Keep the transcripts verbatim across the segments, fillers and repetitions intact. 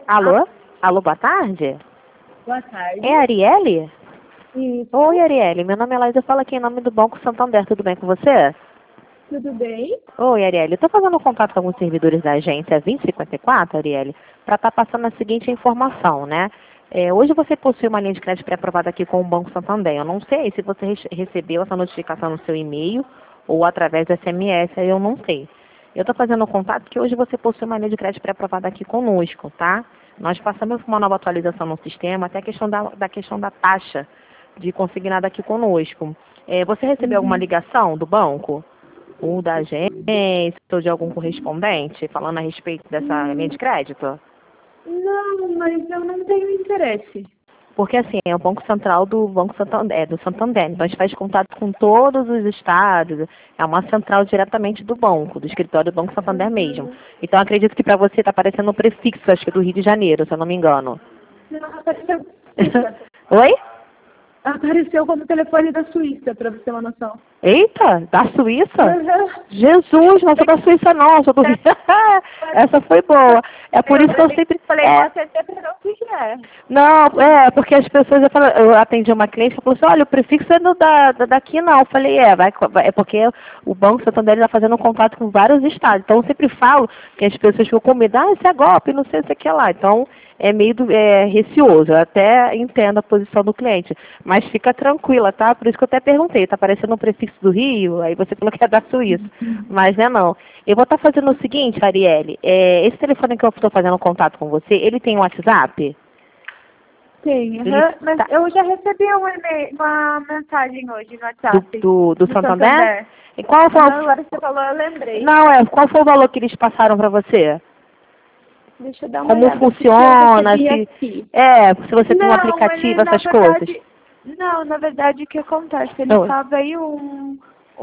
Alô? Alô, boa tarde? Boa tarde. É a Arielle? Isso. Oi, Arielle. Meu nome é Laís, eu falo aqui em nome do Banco Santander. Tudo bem com você? Tudo bem? Oi, Arielle. Eu estou fazendo contato com alguns servidores da agência vinte cinquenta e quatro, Arielle, para estar passando a seguinte informação, né? É, hoje você possui uma linha de crédito pré-aprovada aqui com o Banco Santander. Eu não sei se você re- recebeu essa notificação no seu e-mail ou através do S M S, aí eu não sei. Eu estou fazendo contato porque hoje você possui uma linha de crédito pré-aprovada aqui conosco, tá? Nós passamos por uma nova atualização no sistema, até a questão da, da questão da taxa de consignado aqui conosco. É, você recebeu alguma Uhum. ligação do banco? Ou da agência, ou de algum correspondente, falando a respeito dessa linha de Hum, crédito? não, mas eu não tenho interesse. Porque assim, é o Banco Central do Banco Santander, é, do Santander. Então a gente faz contato com todos os estados. É uma central diretamente do banco, do escritório do Banco Santander mesmo. Uhum. Então acredito que para você está aparecendo o prefixo, acho que é do Rio de Janeiro, se eu não me engano. Não, apareceu Suíça. Oi? Apareceu como telefone da Suíça, para você ter uma noção. Eita, da Suíça? Uhum. Jesus, não sou da Suíça não, sou do Rio. Essa foi boa. É por isso que eu sempre... Falei, É, você sempre não o que é. não, é, porque as pessoas, eu, falo, eu atendi uma cliente e falou assim, olha, o prefixo é do, da, da- daqui não. Eu falei, é, vai, vai- é porque o Banco Santander está fazendo contato com vários estados. Então eu sempre falo que as pessoas ficam com medo, ah, isso é golpe, não sei se é que lá. Então é meio do- é, receoso, eu até entendo a posição do cliente. Mas fica tranquila, tá? Por isso que eu até perguntei, tá aparecendo um prefixo do Rio, aí você falou que é da Suíça. Mas não é não. Eu vou estar fazendo o seguinte, Arielle, é, esse telefone que eu estou fazendo contato com você, ele tem um WhatsApp? Tem, Ele uhum. Mas tá eu já recebi um e-mail, uma mensagem hoje no do, WhatsApp do, do do Santander? Santander. E qual foi Uhum, o, agora você falou, eu lembrei. não, é, qual foi o valor que eles passaram para você? Deixa eu dar uma Como olhada aqui que eu funciona, recebi se, aqui. é, se você tem um Não, ele aplicativo, na essas coisas. verdade. Não, na verdade o que acontece? Ele Oi. só veio um,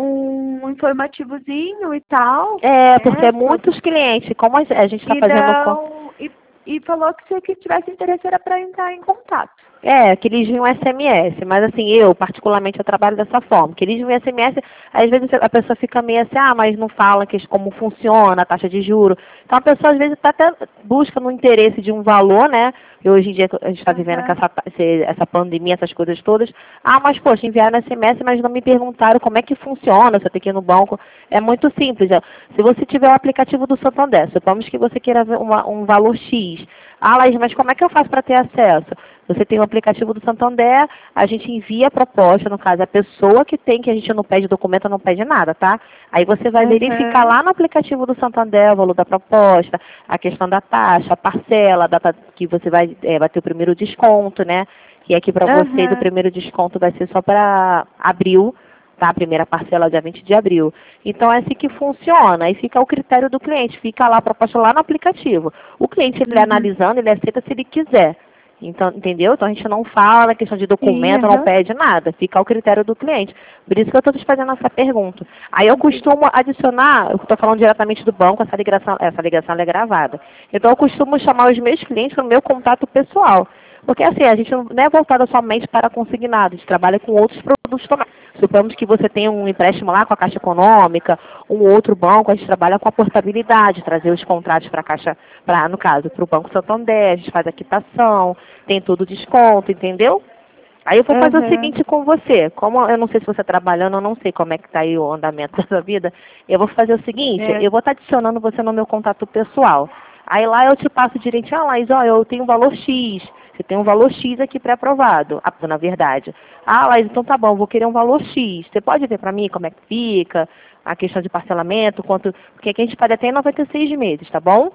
um informativozinho e tal, É, porque é né? muitos clientes, como a a gente está E fazendo com... não. E, e falou que se que tivesse interesse era para entrar em contato. É, que eles viam S M S, mas assim, eu, particularmente, eu trabalho dessa forma, que eles viam S M S, às vezes a pessoa fica meio assim, ah, mas não fala que, como funciona a taxa de juro. Então a pessoa às vezes tá até busca no interesse de um valor, né? E hoje em dia a gente está vivendo com Aham. essa, ta- esse- essa pandemia, essas coisas todas. Ah, mas poxa, enviaram S M S, mas não me perguntaram como é que funciona, se eu tenho que ir no banco. É muito simples. ó. Se você tiver o aplicativo do Santander, supomos que você queira ver uma- um valor X. Ah, Laís, mas como é que eu faço para ter acesso? Você tem o aplicativo do Santander, a gente envia a proposta, no caso, a pessoa que tem, que a gente não pede documento, não pede nada, tá? Aí você vai verificar Aham. lá no aplicativo do Santander o valor da proposta, a questão da taxa, a parcela, a data que você vai, é, vai ter o primeiro desconto, né? Que aqui para você do Aham. primeiro desconto vai ser só para abril, tá? A primeira parcela dia vinte de abril. Então é assim que funciona, aí fica ao critério do cliente, fica lá a proposta lá no aplicativo. O cliente, ele Uhum. analisando, ele aceita se ele quiser. Então, entendeu? Então a gente não fala questão de Sim, documento, não aham. pede nada, fica ao critério do cliente. Por isso que eu estou te fazendo essa pergunta. Aí eu costumo adicionar, eu estou falando diretamente do banco, essa ligação, essa ligação ela é gravada. Então eu costumo chamar os meus clientes no meu contato pessoal. Porque assim, a gente não é voltada somente para consignado, a gente trabalha com outros produtos também. Suponhamos que você tenha um empréstimo lá com a Caixa Econômica, um outro banco, a gente trabalha com a portabilidade, trazer os contratos para a Caixa, pra, no caso, para o Banco Santander, a gente faz a quitação, tem todo o desconto, entendeu? Aí eu vou fazer o Aham. seguinte com você, como eu não sei se você está trabalhando, eu não sei como é que está aí o andamento da sua vida, eu vou fazer o seguinte, É. eu vou estar adicionando você no meu contato pessoal. Aí lá eu te passo direitinho, ah, Laís, ó, eu tenho um valor X, você tem um valor X aqui pré-aprovado, ah, na verdade. Ah, Laís, então tá bom, vou querer um valor X, você pode ver para mim como é que fica, a questão de parcelamento, quanto, porque aqui a gente pode até em noventa e seis meses, tá bom?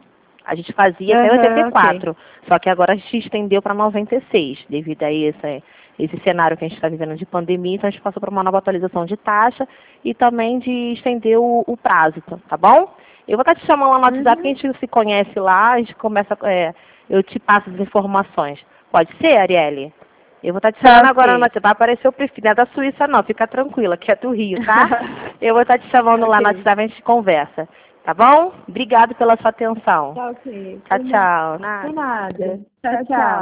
A gente fazia até oitenta Aham, e ok. quatro, só que agora a gente estendeu para noventa e seis, devido a esse, esse cenário que a gente está vivendo de pandemia, então a gente passou por uma nova atualização de taxa e também de estender o, o prazo, tá tá bom? Eu vou estar te chamando lá no WhatsApp, que a Uhum. gente se conhece lá, a gente começa, é, eu te passo as informações. Pode ser, Arielle? Eu vou estar te Tá, chamando agora no ok. WhatsApp, vai aparecer o perfil, não é da Suíça não, fica tranquila, que é do Rio, tá? Eu vou estar te chamando lá no Ok. WhatsApp, a gente conversa. Tá bom? Obrigado pela sua atenção. Tá ok. Tchau, Por nada. tchau. Por Nada. nada. Tchau, tchau.